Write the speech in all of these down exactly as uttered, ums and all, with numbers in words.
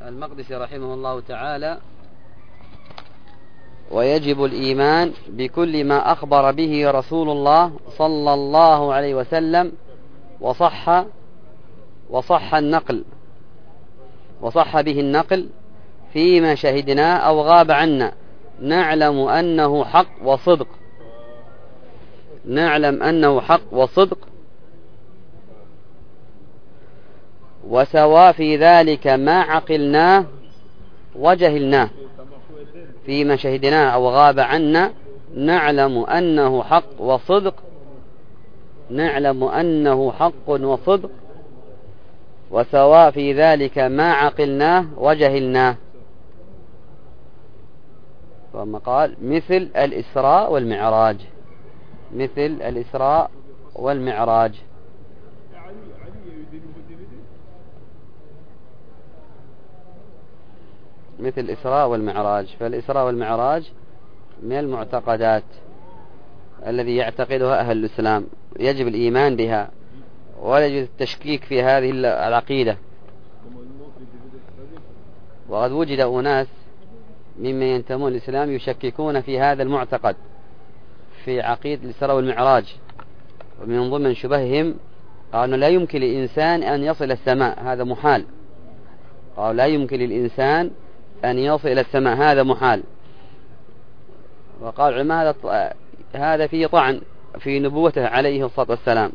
المقدسي رحمه الله تعالى: ويجب الإيمان بكل ما أخبر به رسول الله صلى الله عليه وسلم وصح وصح النقل وصح به النقل فيما شهدناه أو غاب عنا، نعلم أنه حق وصدق نعلم أنه حق وصدق وسوا في ذلك ما عقلناه وجهلناه. فيما شهدناه أو غاب عنا نعلم أنه حق وصدق نعلم أنه حق وصدق وسواء في ذلك ما عقلناه وجهلناه. ثم قال: مثل الإسراء والمعراج مثل الإسراء والمعراج مثل الإسراء والمعراج فالإسراء والمعراج من المعتقدات الذي يعتقدها أهل الإسلام، يجب الإيمان بها ولا يجوز التشكيك في هذه العقيدة. وقد وجد أناس ممن ينتمون الإسلام يشككون في هذا المعتقد في عقيدة الإسراء والمعراج، ومن ضمن شبههم قالوا لا يمكن للإنسان أن يصل السماء، هذا محال. قالوا لا يمكن للإنسان أن يصل إلى السماء، هذا محال. وقال العلماء هذا هذا فيه طعن في نبوته عليه الصلاة والسلام.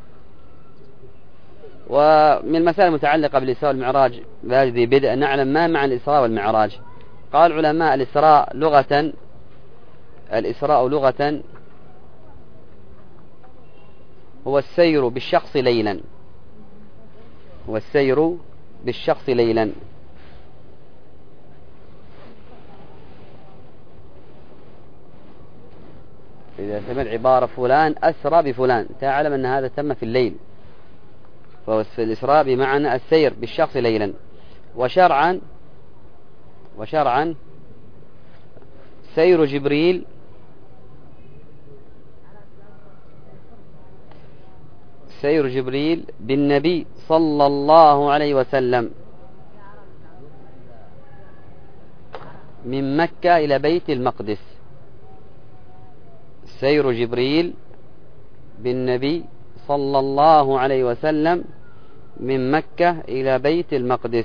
ومن المسائل المتعلقة بالإسراء والمعراج هذه بدء نعلم ما معنى الإسراء والمعراج. قال العلماء: الإسراء لغة الإسراء لغة هو السير بالشخص ليلا هو السير بالشخص ليلا إذا سمعت عبارة فلان أسرى بفلان تعلم أن هذا تم في الليل، فالإسراء بمعنى السير بالشخص ليلا. وشرعا وشرعا سير جبريل سير جبريل بالنبي صلى الله عليه وسلم من مكة إلى بيت المقدس سير جبريل بالنبي صلى الله عليه وسلم من مكة إلى بيت المقدس.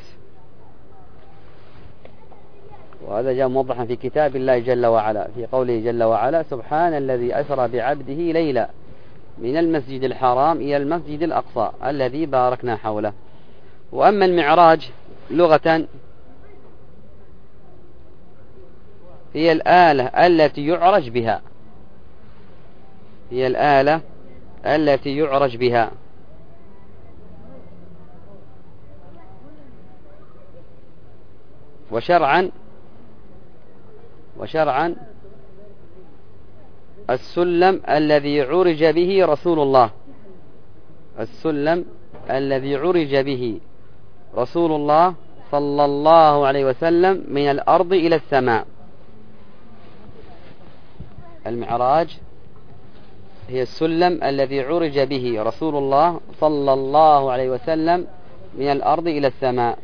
وهذا جاء موضحا في كتاب الله جل وعلا في قوله جل وعلا: سبحان الذي أسرى بعبده ليلا من المسجد الحرام إلى المسجد الأقصى الذي باركنا حوله. وأما المعراج لغة هي الآلة التي يعرج بها هي الآلة التي يعرج بها وشرعا وشرعا السلم الذي عرج به رسول الله السلم الذي عرج به رسول الله صلى الله عليه وسلم من الأرض إلى السماء. المعراج هي السلم الذي عرج به رسول الله صلى الله عليه وسلم من الأرض إلى السماء.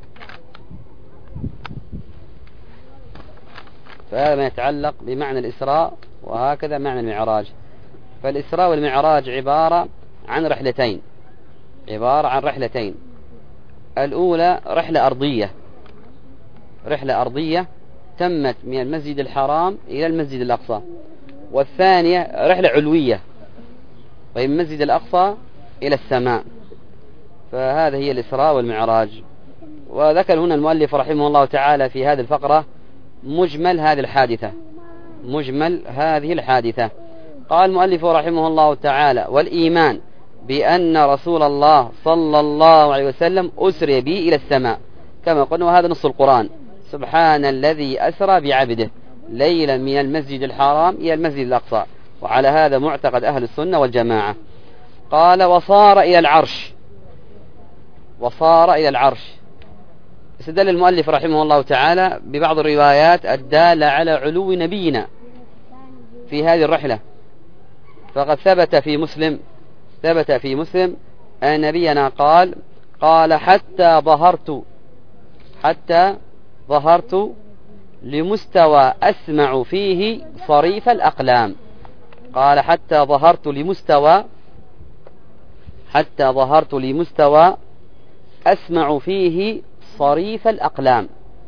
فهذا ما يتعلق بمعنى الإسراء، وهكذا معنى المعراج. فالإسراء والمعراج عبارة عن رحلتين عبارة عن رحلتين الأولى رحلة أرضية رحلة أرضية تمت من المسجد الحرام إلى المسجد الأقصى، والثانية رحلة علوية وهي من المسجد الأقصى إلى السماء. فهذا هي الإسراء والمعراج. وذكر هنا المؤلف رحمه الله تعالى في هذه الفقرة مجمل هذه الحادثة مجمل هذه الحادثة قال المؤلف رحمه الله تعالى: والإيمان بأن رسول الله صلى الله عليه وسلم أسري به إلى السماء كما قلنا، وهذا نص القرآن: سبحان الذي أسرى بعبده ليلا من المسجد الحرام إلى المسجد الأقصى. وعلى هذا معتقد أهل السنة والجماعة. قال: وصار إلى العرش وصار إلى العرش استدل المؤلف رحمه الله تعالى ببعض الروايات الدالة على علو نبينا في هذه الرحلة. فقد ثبت في مسلم ثبت في مسلم أن نبينا قال قال حتى ظهرت حتى ظهرت لمستوى أسمع فيه صريف الأقلام. قال حتى ظهرت لمستوى حتى ظهرت لمستوى أسمع فيه صريف الأقلام،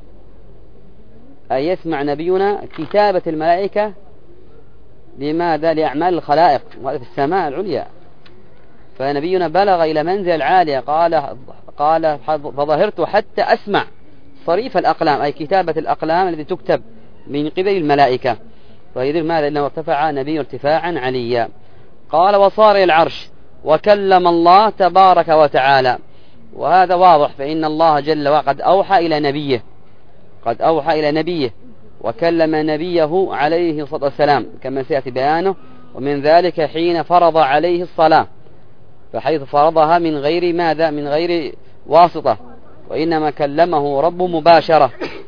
أي يسمع نبينا كتابة الملائكة. لماذا؟ لأعمال الخلائق، وهذا في السماء العليا. فنبينا بلغ إلى منزل العالية. قال قال فظهرت حتى أسمع صريف الأقلام، أي كتابة الأقلام التي تكتب من قبل الملائكة. فيدل ماذا؟ إنه ارتفع نبي ارتفاعا عليا. قال وصار إلى العرش وكلم الله تبارك وتعالى. وهذا واضح، فإن الله جل وعلا قد أوحى إلى نبيه قد أوحى إلى نبيه وكلم نبيه عليه الصلاة والسلام كما سيأتي بيانه. ومن ذلك حين فرض عليه الصلاة، فحيث فرضها من غير ماذا؟ من غير واسطة، وإنما كلمه ربه مباشرة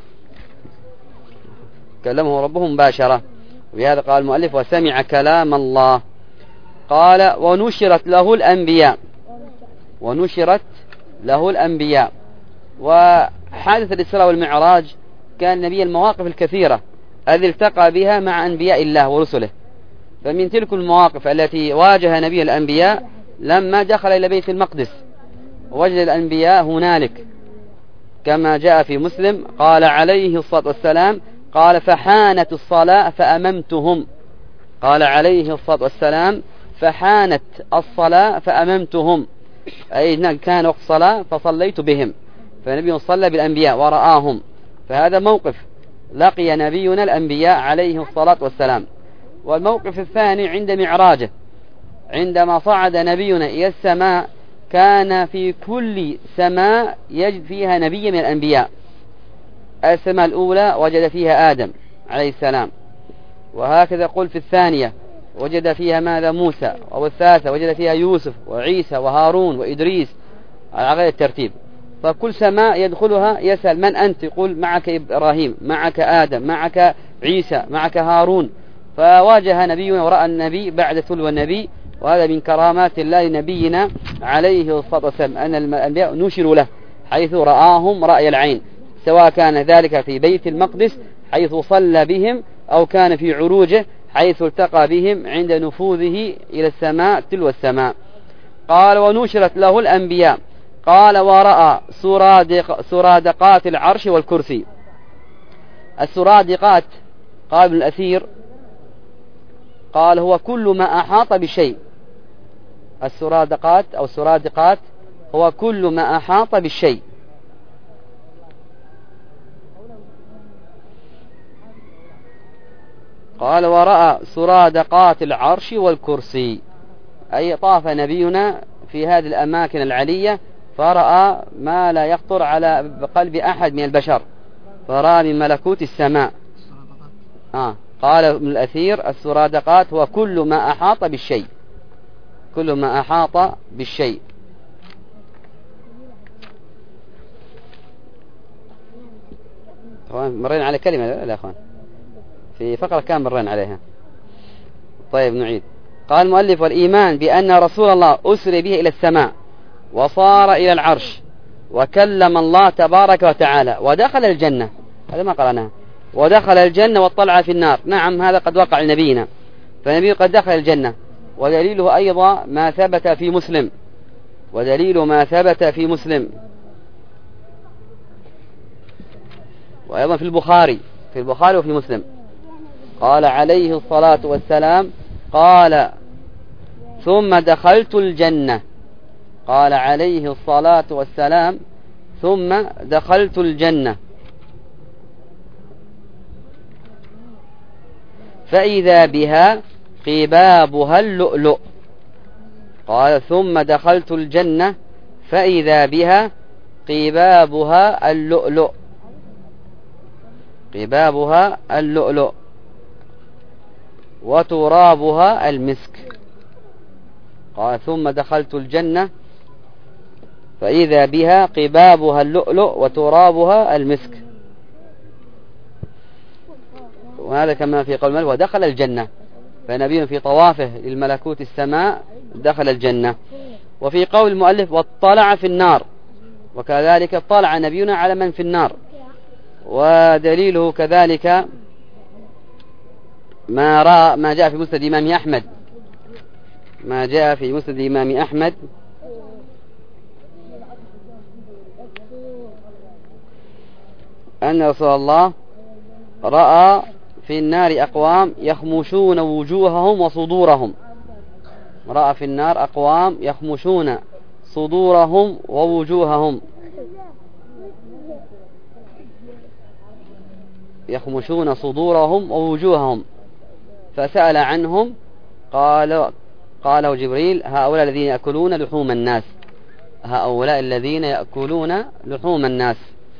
كلمه ربه مباشرة. وبهذا قال المؤلف وسمع كلام الله. قال ونشرت له الأنبياء ونشرت له الأنبياء وحادث الإسراء والمعراج كان نبي المواقف الكثيرة التي التقى بها مع أنبياء الله ورسله. فمن تلك المواقف التي واجه نبي الأنبياء لما دخل إلى بيت المقدس وجد الأنبياء هنالك كما جاء في مسلم. قال عليه الصلاة والسلام قال فحانت الصلاة فأممتهم قال عليه الصلاة والسلام فحانت الصلاة فأممتهم، أي كان وقت صلاة فصليت بهم. فنبي صلى بالأنبياء ورآهم. فهذا موقف لقي نبينا الأنبياء عليه الصلاة والسلام. والموقف الثاني عند معراجه، عندما صعد نبينا إلى السماء كان في كل سماء يجد فيها نبي من الأنبياء. السماء الأولى وجد فيها آدم عليه السلام، وهكذا قل في الثانية وجد فيها ماذا؟ موسى. أو الثالثة وجد فيها يوسف وعيسى وهارون وإدريس على غير الترتيب. فكل سماء يدخلها يسأل من أنت؟ يقول معك إبراهيم، معك آدم، معك عيسى، معك هارون. فواجه نبينا ورأى النبي بعد تلو النبي. وهذا من كرامات الله لنبينا عليه الصلاة والسلام أن الأنبياء نشروا له حيث رآهم رأي العين، سواء كان ذلك في بيت المقدس حيث صلى بهم أو كان في عروجه حيث التقى بهم عند نفوذه إلى السماء تلو السماء. قال ونشرت له الأنبياء. قال ورأى سرادق سرادقات العرش والكرسي. السرادقات قال ابن الأثير قال هو كل ما أحاط بشيء. السرادقات أو السرادقات هو كل ما أحاط بالشيء. قال ورأى سرادقات العرش والكرسي، أي طاف نبينا في هذه الأماكن العلية فرأى ما لا يخطر على قلب أحد من البشر، فرأى من ملكوت السماء. آه. قال ابن الأثير السرادقات هو كل ما أحاط بالشيء كل ما أحاط بالشيء. مرينا على كلمة لا أخوان في فقرة كان مرينا عليها. طيب نعيد. قال المؤلف والإيمان بأن رسول الله أسري به إلى السماء وصار إلى العرش وكلم الله تبارك وتعالى ودخل الجنة. هذا ما قرأناه. ودخل الجنة واطلع في النار. نعم هذا قد وقع لنبينا، فالنبي قد دخل الجنة. ودليله أيضا ما ثبت في مسلم ودليل ما ثبت في مسلم وأيضا في البخاري في البخاري وفي مسلم. قال عليه الصلاة والسلام قال ثم دخلت الجنة. قال عليه الصلاة والسلام ثم دخلت الجنة فإذا بها قبابها اللؤلؤ. قال ثم دخلت الجنة فإذا بها قبابها اللؤلؤ قبابها اللؤلؤ وترابها المسك. قال ثم دخلت الجنة فإذا بها قبابها اللؤلؤ وترابها المسك. وهذا كما في قول الملك ودخل الجنة، فنبي في طوافه للملكوت السماء دخل الجنة. وفي قول المؤلف واطلع في النار وكذلك طلع نبينا على من في النار. ودليله كذلك ما رأى ما جاء في مسند الإمام أحمد ما جاء في مسند الإمام أحمد أن رسول الله رأى في النار أقوام يخمشون وجوههم وصدورهم. رأى في النار أقوام يخمشون صدورهم ووجوههم يخمشون صدورهم ووجوههم فسأل عنهم قال قاله جبريل: هؤلاء الذين يأكلون لحوم الناس هؤلاء الذين يأكلون لحوم الناس.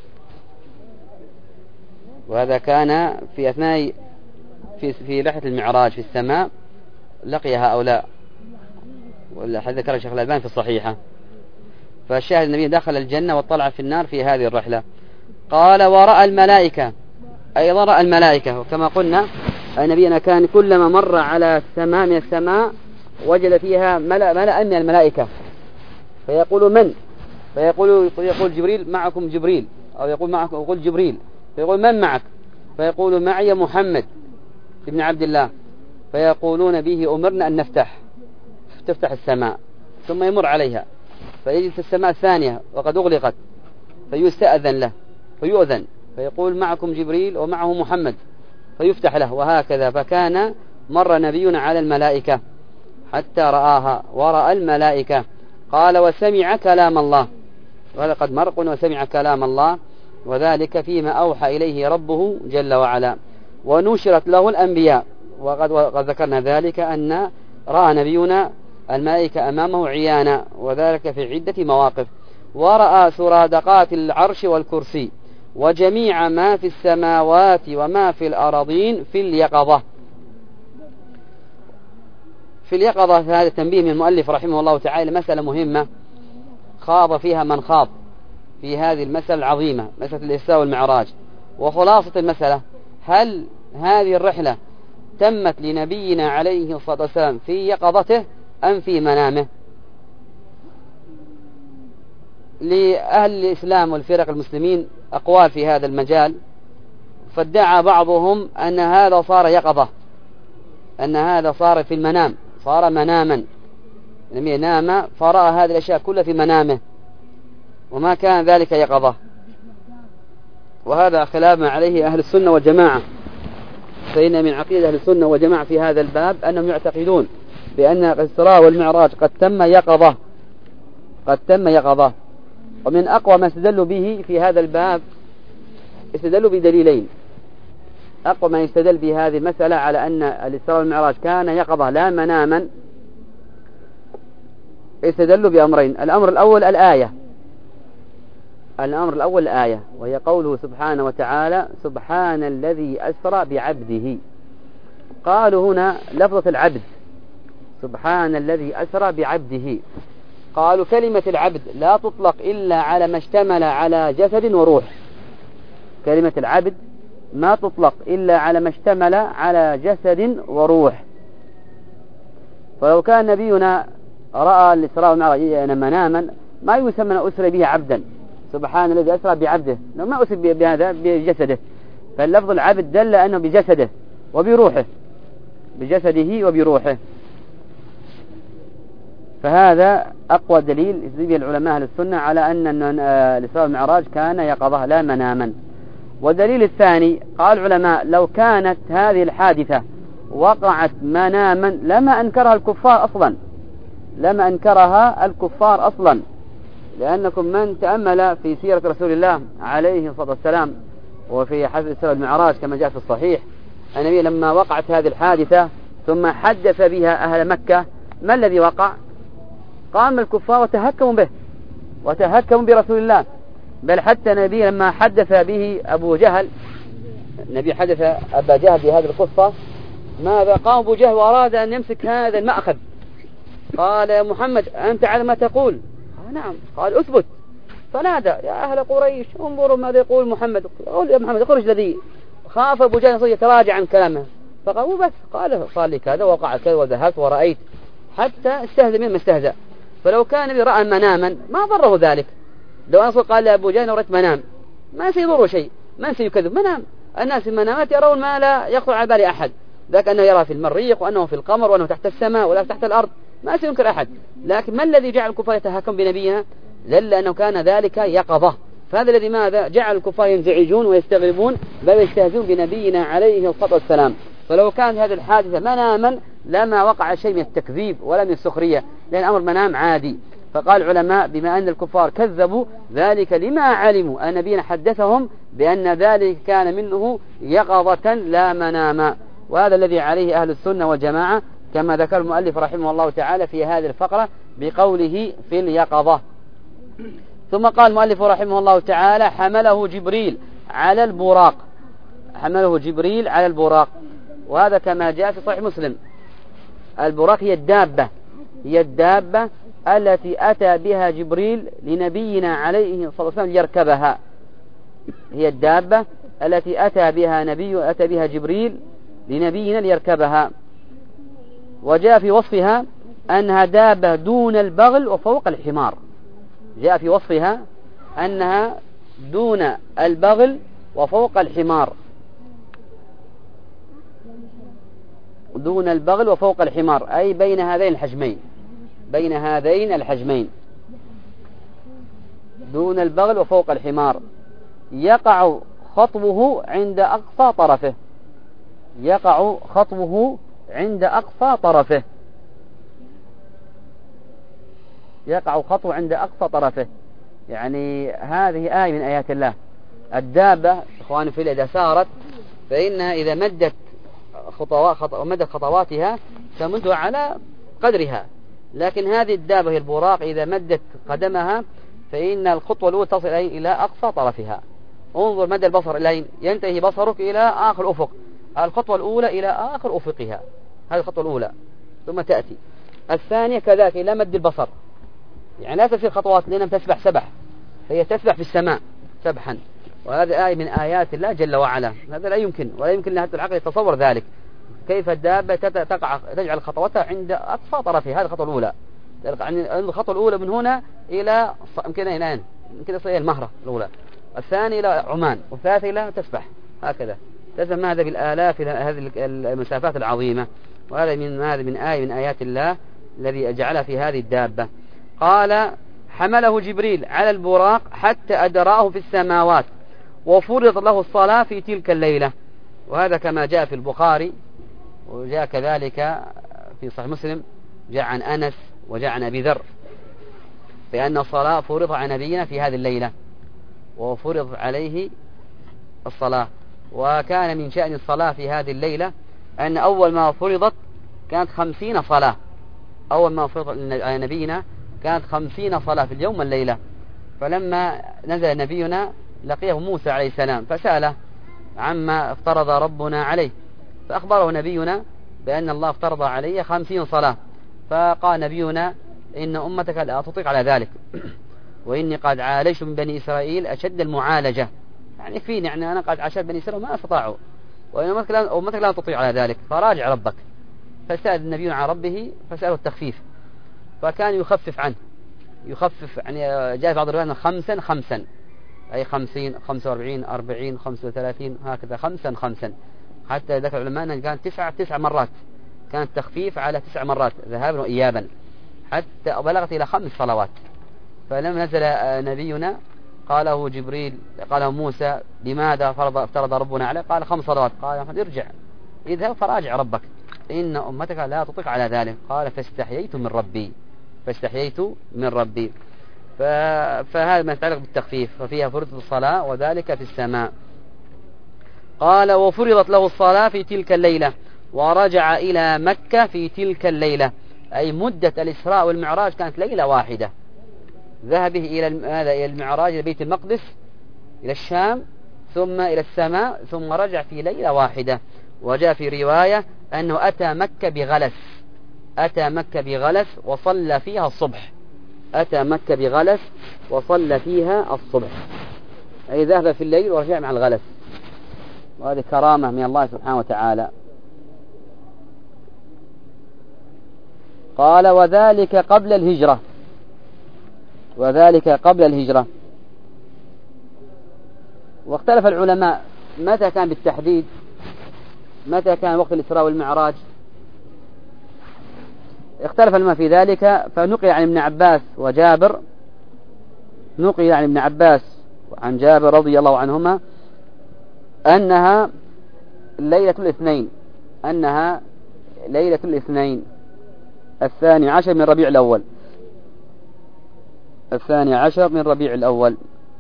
وهذا كان في أثناء في في رحلة المعراج في السماء، لقي هؤلاء، والحديث ذكر الشيخ الألباني في الصحيحة. فالشاهد النبي دخل الجنة واطلع في النار في هذه الرحلة. قال: ورأى الملائكة، أيضا رأى الملائكة. وكما قلنا نبينا كان كلما مر على سماء من السماء وجد فيها ملأ ملأ من الملائكة، فيقول: من؟ فيقول يقول جبريل: معكم جبريل. أو يقول: معكم، يقول جبريل. فيقول: من معك؟ فيقول: معي محمد ابن عبد الله. فيقولون: به أمرنا أن نفتح تفتح السماء. ثم يمر عليها فيجلس السماء الثانية وقد أغلقت، فيستأذن له فيؤذن، فيقول: معكم جبريل ومعه محمد، فيفتح له. وهكذا فكان مر نبينا على الملائكة حتى رآها ورأى الملائكة. قال: وسمع كلام الله. ولقد مر وسمع كلام الله، وذلك فيما أوحى إليه ربه جل وعلا، ونشرت له الأنبياء. وقد ذكرنا ذلك أن رأى نبينا الملائكة أمامه عيانا، وذلك في عدة مواقف. ورأى سرادقات العرش والكرسي وجميع ما في السماوات وما في الأراضين في اليقظة. في اليقظة هذا تنبيه من المؤلف رحمه الله تعالى مسألة مهمة خاض فيها من خاض في هذه المسألة العظيمة، مسألة الإسراء والمعراج. وخلاصة المسألة: هل هذه الرحلة تمت لنبينا عليه الصلاة والسلام في يقظته أم في منامه؟ لأهل الإسلام والفرق المسلمين أقوال في هذا المجال، فادعى بعضهم أن هذا صار يقظة، أن هذا صار في المنام، صار مناما، لم نام فرأى هذه الأشياء كلها في منامه، وما كان ذلك يقظة. وهذا خلاف ما عليه أهل السنة والجماعة. فإن من عقيدة أهل السنة والجماعة في هذا الباب أنهم يعتقدون بأن الإسراء والمعراج قد تم يقظة قد تم يقظة ومن أقوى ما استدلوا به في هذا الباب استدلوا بدليلين. أقوى ما يستدل بهذه المسألة على أن الإسراء والمعراج كان يقظة لا مناما، استدلوا بأمرين. الأمر الأول الآية الأمر الأول الآية وهي قوله سبحانه وتعالى: سبحان الذي أسرى بعبده. قالوا هنا لفظة العبد، سبحان الذي أسرى بعبده. قالوا كلمة العبد لا تطلق إلا على ما اشتمل على جسد وروح. كلمة العبد ما تطلق إلا على ما اشتمل على جسد وروح. فلو كان نبينا رأى الإسراء والمعراج مناما ما يسمى أسرى به عبدا، سبحان الذي أسرى بعبده، ما أسرى بهذا بجسده. فاللفظ العبد دل أنه بجسده وبروحه، بجسده وبروحه. فهذا أقوى دليل يستدل به العلماء أهل السنة على أن الإسراء والمعراج كان يقظة لا مناما. والدليل الثاني قال العلماء: لو كانت هذه الحادثة وقعت مناما لما أنكرها الكفار أصلا لما أنكرها الكفار أصلا لأنكم من تأمل في سيرة رسول الله عليه الصلاة والسلام وفي حديث الإسراء والمعراج كما جاء في الصحيح، النبي لما وقعت هذه الحادثة ثم حدث بها أهل مكة، ما الذي وقع؟ قام الكفار وتهكموا به وتهكموا برسول الله. بل حتى النبي لما حدث به أبو جهل، النبي حدث أبا جهل بهذه القصة، ماذا قام أبو جهل وأراد أن يمسك هذا المأخذ؟ قال: يا محمد أنت على ما تقول؟ قال: نعم. قال: أثبت. فنادى: يا أهل قريش انظروا ماذا يقول محمد. قال: يا محمد اخرج الذي. خاف أبو جهل يتراجع عن كلامه، فقالوا: بس. قال: صار لي كذا وقع كذا وذهبت ورأيت، حتى استهزأ من ما استهزأ. فلو كان النبي رأى مناما ما ضره ذلك، لو أنصر قال لأبو جهل أردت منام ما سيضر شيء، من سيكذب؟ منام. الناس في المنامات يرون ما لا يخطر على بال أحد، ذاك أنه يرى في المريخ وأنه في القمر وأنه تحت السماء ولا تحت الأرض، ما سينكر أحد. لكن ما الذي جعل الكفار يتهاكم بنبينا؟ دل أنه كان ذلك يقظة. فهذا الذي ماذا جعل الكفار ينزعجون ويستغربون بل يستهزئون بنبينا عليه الصلاة والسلام. فلو كان هذه الحادثة مناما لما وقع شيء من التكذيب ولا من السخرية، لأن أمر منام عادي. فقال العلماء بما أن الكفار كذبوا ذلك لما علموا أن نبينا حدثهم بأن ذلك كان منه يقظة لا مناما. وهذا الذي عليه أهل السنة والجماعة كما ذكر المؤلف رحمه الله تعالى في هذه الفقرة بقوله في اليقظة. ثم قال المؤلف رحمه الله تعالى حمله جبريل على البراق، حمله جبريل على البراق، وهذا كما جاء في صحيح مسلم. البراق هي الدابة، هي الدابة التي أتى بها جبريل لنبينا عليه الصلاة والسلام ليركبها، هي الدابة التي أتى بها نبي أتى بها جبريل لنبينا ليركبها. وجاء في وصفها أنها دابة دون البغل وفوق الحمار، جاء في وصفها أنها دون البغل وفوق الحمار، دون البغل وفوق الحمار أي بين هذين الحجمين، بين هذين الحجمين دون البغل وفوق الحمار. يقع خطوه عند أقصى طرفه، يقع خطوه عند أقصى طرفه، يقع خطوه عند أقصى طرفه. يعني هذه آية من آيات الله. الدابة إخواني في الله إذا سارت فإنها إذا مدت خطوات مدت خطواتها تمدها على قدرها، لكن هذه الدابة هي البراق إذا مدت قدمها فإن الخطوة الأولى تصل إلى أقصى طرفها. انظر مدى البصر إلى ينتهي بصرك إلى آخر أفق، الخطوة الأولى إلى آخر أفقها، هذه الخطوة الأولى. ثم تأتي الثانية كذلك إلى مد البصر، يعني لا تسير خطوات لأنها تسبح سبح، هي تسبح في السماء سبحا. وهذه آية من آيات الله جل وعلا، هذا لا يمكن ولا يمكن لها العقل يتصور ذلك. كيف الدابة تقع تجعل خطوتها عند أقصى طرفها، هذه الخطوة الأولى. يعني الخطوة الأولى من هنا إلى يمكن إلى يمكن إلى المهرة الأولى، الثاني إلى عمان، والثالث إلى تسبح، هكذا تسمى هذا بالآلاف هذه المسافات العظيمة. وهذا من هذا من آية من آيات الله الذي جعلها في هذه الدابة. قال حمله جبريل على البراق حتى أدراه في السماوات وفرض له الصلاة في تلك الليلة. وهذا كما جاء في البخاري وجاء كذلك في صحيح مسلم، جاء عن أنس وجاء عن أبي ذر بأن الصلاة فرض على نبينا في هذه الليلة وفرض عليه الصلاة. وكان من شأن الصلاة في هذه الليلة أن أول ما فرضت كانت خمسين صلاة، أول ما فرض على نبينا كانت خمسين صلاة في اليوم والليلة. فلما نزل نبينا لقيه موسى عليه السلام فسأله عما افترض ربنا عليه، فأخبره نبينا بأن الله افترض عليه خمسين صلاة. فقال نبينا إن أمتك لا تطيق على ذلك، وإني قد عالجت من بني إسرائيل أشد المعالجة، يعني فيني يعني أنا قد عاشت بني إسرائيل ما استطاعوا، وإن أمتك لا تطيق على ذلك، فراجع ربك. فسأل النبي عن ربه فسأله التخفيف، فكان يخفف عنه، يخفف يعني جاء في بعض الروايات خمسا خمسا أي خمسين خمسة وأربعين أربعين خمسة وثلاثين هكذا خمسا خمسا، حتى ذكر العلماء أنه كان تسع تسع مرات، كان التخفيف على تسع مرات ذهابا وإيابا حتى بلغت إلى خمس صلوات. فلما نزل نبينا قاله جبريل قاله موسى لماذا فرض افترض ربنا عليه؟ قال خمس صلوات. قال ارجع اذهب فراجع ربك إن أمتك لا تطيق على ذلك. قال فاستحييت من ربي، فاستحييت من ربي. فهذا ما يتعلق بالتخفيف، ففيها فرضت الصلاة وذلك في السماء. قال وفرضت له الصلاة في تلك الليلة ورجع إلى مكة في تلك الليلة، أي مدة الإسراء والمعراج كانت ليلة واحدة، ذهبه إلى هذا إلى المعراج إلى بيت المقدس إلى الشام ثم إلى السماء ثم رجع في ليلة واحدة. وجاء في رواية أنه أتى مكة بغلس، أتى مكة بغلس وصلى فيها الصبح، أتى مكة بغلس وصلى فيها الصبح، أي ذهب في الليل ورجع مع الغلس. وهذه كرامة من الله سبحانه وتعالى. قال وذلك قبل الهجرة، وذلك قبل الهجرة. واختلف العلماء متى كان بالتحديد، متى كان وقت الإسراء والمعراج. اختلف العلماء في ذلك، فنقل عن ابن عباس وجابر، نقل عن ابن عباس وعن جابر رضي الله عنهما أنها ليلة الاثنين، أنها ليلة الاثنين الثاني عشر من ربيع الأول، الثاني عشر من ربيع الأول.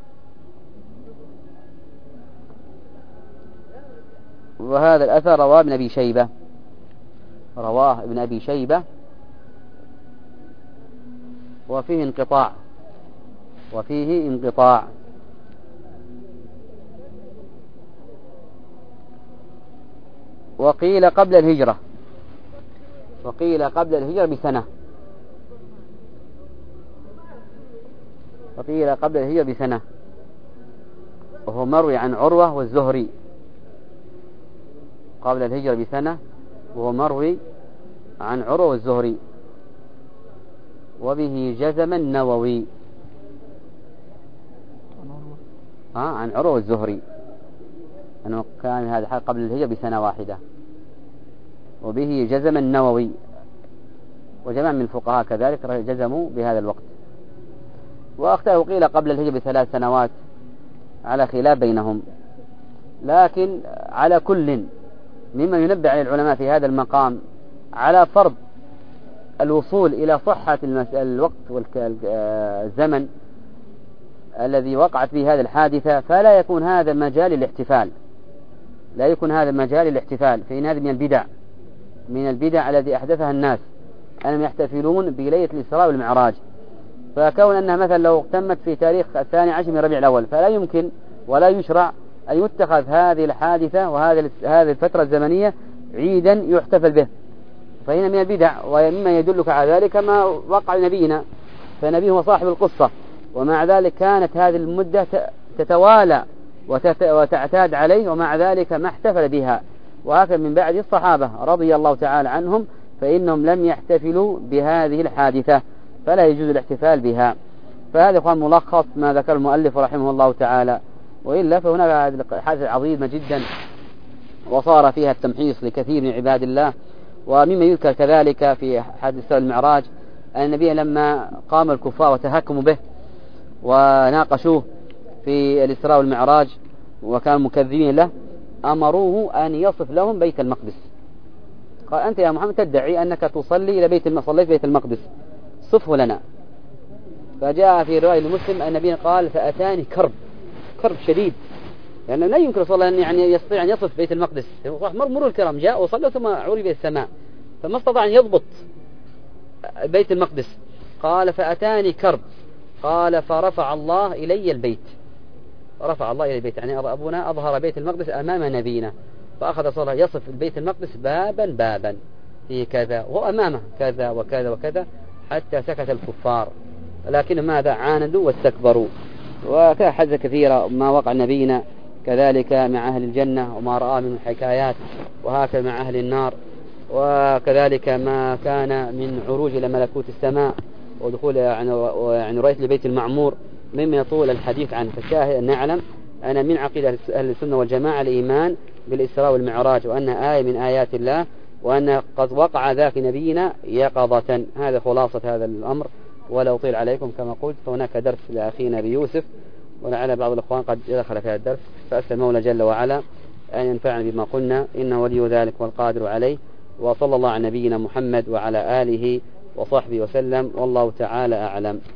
وهذا الأثر رواه ابن أبي شيبة، رواه ابن أبي شيبة، وفيه انقطاع، وفيه انقطاع. وقيل قبل الهجرة، وقيل قبل الهجرة بسنة، وقيل قبل الهجرة بسنة، وهو مروي عن عروة والزهري، قبل الهجرة بسنة وهو مروي عن عروة والزهري، وبه جزم النووي. آه عن عروة والزهري أنه كان هذا الحال قبل الهجرة بسنة واحدة، وبه جزم النووي، وجماعة من الفقهاء كذلك جزموا بهذا الوقت. واختلفوا قيل قبل الهجرة بثلاث سنوات، على خلاف بينهم. لكن على كل مما ينبه عليه العلماء في هذا المقام على فرض الوصول إلى صحة الوقت والزمن الذي وقعت فيه هذه الحادثة، فلا يكون هذا مجال الاحتفال، لا يكون هذا مجال الاحتفال، فإن هذا من البدع، من البدع الذي أحدثها الناس أنهم يحتفلون بليلة الإسراء والمعراج. فكون أنها مثلا لو تمت في تاريخ الثاني عشر من ربيع الأول، فلا يمكن ولا يشرع أن يتخذ هذه الحادثة وهذه هذه الفترة الزمنية عيدا يحتفل به، فهنا من البدع. ومما يدلك على ذلك ما وقع لنبينا، فنبيه هو صاحب القصة، ومع ذلك كانت هذه المدة تتوالى وتعتاد عليه، ومع ذلك ما احتفل بها. وهكذا من بعد الصحابة رضي الله تعالى عنهم، فإنهم لم يحتفلوا بهذه الحادثة، فلا يجوز الاحتفال بها. فهذا هو ملخص ما ذكر المؤلف رحمه الله تعالى. وإلا فهناك هذه الحادثة عظيمة جدا، وصار فيها التمحيص لكثير من عباد الله. ومما يذكر كذلك في حادثة المعراج أن النبي لما قام الكفار وتهكموا به وناقشوه في الإسراء والمعراج وكانوا مكذبين له، أمروه أن يصف لهم بيت المقدس. قال: أنت يا محمد تدعي أنك تصلي إلى بيت صليت بيت المقدس، صفه لنا. فجاء في رواية لمسلم أن النبي قال: فأتاني كرب، كرب شديد، لأنه يعني لا يمكن صلى الله يعني يستطيع أن يصف بيت المقدس. مروا الكرام جاء وصلوا ثم عري بيت السماء، فما استطاع أن يضبط بيت المقدس. قال: فأتاني كرب، قال: فرفع الله إلي البيت، رفع الله إلي البيت، يعني أبونا أظهر بيت المقدس أمام نبينا، فأخذ صلى الله يصف البيت المقدس بابا بابا فيه كذا، وأمامه كذا وكذا وكذا، حتى سكت الكفار. لكن ماذا؟ عاندوا واستكبروا. وكان حدث كثيرة ما وقع نبينا كذلك مع أهل الجنة وما رأى من الحكايات، وهكذا مع أهل النار، وكذلك ما كان من عروج إلى ملكوت السماء ودخول يعني رؤية البيت المعمور، مما يطول الحديث عنه. فالشاهد أن نعلم أن من عقيدة أهل السنة والجماعة الإيمان بالإسراء والمعراج، وأنها آية من آيات الله، وأن قد وقع ذاك نبينا يقظة. هذا خلاصة هذا الأمر. ولا أطيل عليكم كما قلت، فهناك درس لأخينا بيوسف، ولعل بعض الأخوان قد دخل في هذا الدرس، فأسأل المولى جل وعلا أن ينفعنا بما قلنا، إنه ولي ذلك والقادر عليه. وصلى الله على نبينا محمد وعلى آله وصحبه وسلم، والله تعالى أعلم.